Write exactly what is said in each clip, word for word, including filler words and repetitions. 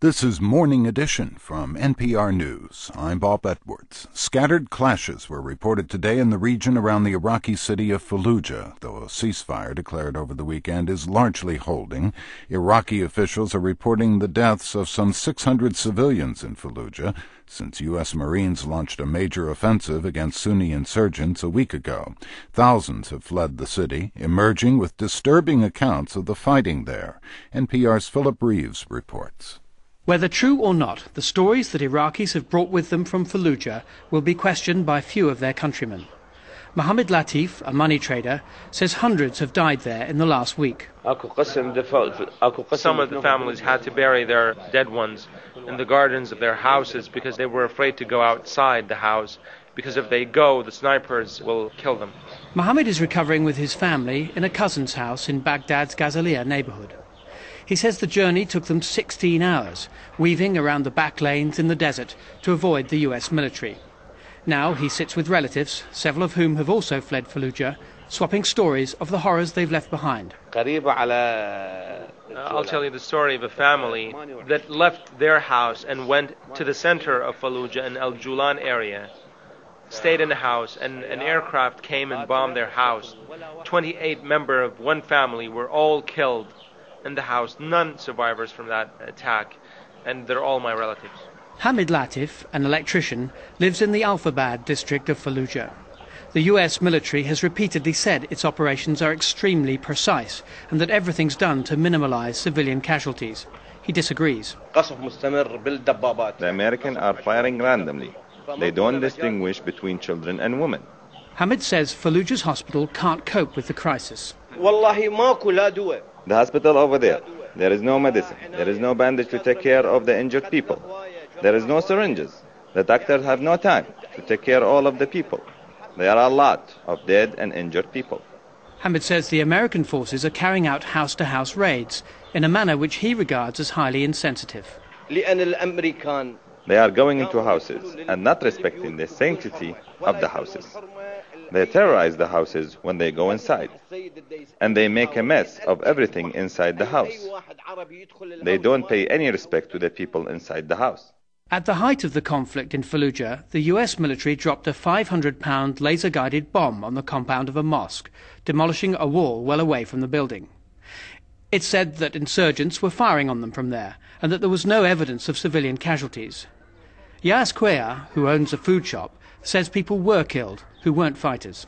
This is Morning Edition from N P R News. I'm Bob Edwards. Scattered clashes were reported today in the region around the Iraqi city of Fallujah, though a ceasefire declared over the weekend is largely holding. Iraqi officials are reporting the deaths of some six hundred civilians in Fallujah since U S Marines launched a major offensive against Sunni insurgents a week ago. Thousands have fled the city, emerging with disturbing accounts of the fighting there. N P R's Philip Reeves reports. Whether true or not, the stories that Iraqis have brought with them from Fallujah will be questioned by few of their countrymen. Mohammed Latif, a money trader, says hundreds have died there in the last week. Some of the families had to bury their dead ones in the gardens of their houses because they were afraid to go outside the house, because if they go, the snipers will kill them. Mohammed is recovering with his family in a cousin's house in Baghdad's Ghazaliya neighborhood. He says the journey took them sixteen hours, weaving around the back lanes in the desert to avoid the U S military. Now he sits with relatives, several of whom have also fled Fallujah, swapping stories of the horrors they've left behind. I'll tell you the story of a family that left their house and went to the center of Fallujah in Al Julan area, stayed in a house, and an aircraft came and bombed their house. twenty-eight members of one family were all killed in the house, none survivors from that attack, and they're all my relatives. Hamid Latif, an electrician, lives in the Al-Fabad district of Fallujah. The U S military has repeatedly said its operations are extremely precise and that everything's done to minimize civilian casualties. He disagrees. The Americans are firing randomly. They don't distinguish between children and women. Hamid says Fallujah's hospital can't cope with the crisis. The hospital over there, there is no medicine, there is no bandage to take care of the injured people. There is no syringes. The doctors have no time to take care of all of the people. There are a lot of dead and injured people. Hamid says the American forces are carrying out house-to-house raids in a manner which he regards as highly insensitive. They are going into houses and not respecting the sanctity of the houses. They terrorize the houses when they go inside, and they make a mess of everything inside the house. They don't pay any respect to the people inside the house. At the height of the conflict in Fallujah, the U S military dropped a five hundred pound laser-guided bomb on the compound of a mosque, demolishing a wall well away from the building. It said that insurgents were firing on them from there, and that there was no evidence of civilian casualties. Yas Quea, who owns a food shop, says people were killed who weren't fighters.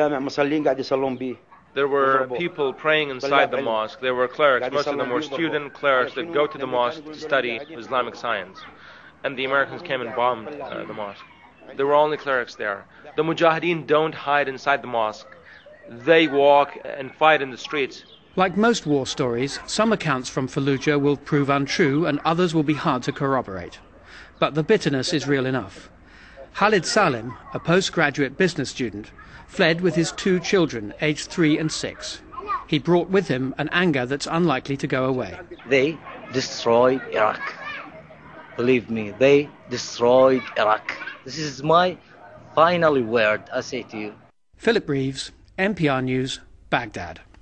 There were people praying inside the mosque. There were clerics. Most of them were student clerics that go to the mosque to study Islamic science. And the Americans came and bombed uh, the mosque. There were only clerics there. The Mujahideen don't hide inside the mosque. They walk and fight in the streets. Like most war stories, some accounts from Fallujah will prove untrue and others will be hard to corroborate. But the bitterness is real enough. Khalid Salim, a postgraduate business student, fled with his two children, aged three and six. He brought with him an anger that's unlikely to go away. They destroyed Iraq. Believe me, they destroyed Iraq. This is my final word I say to you. Philip Reeves, N P R News, Baghdad.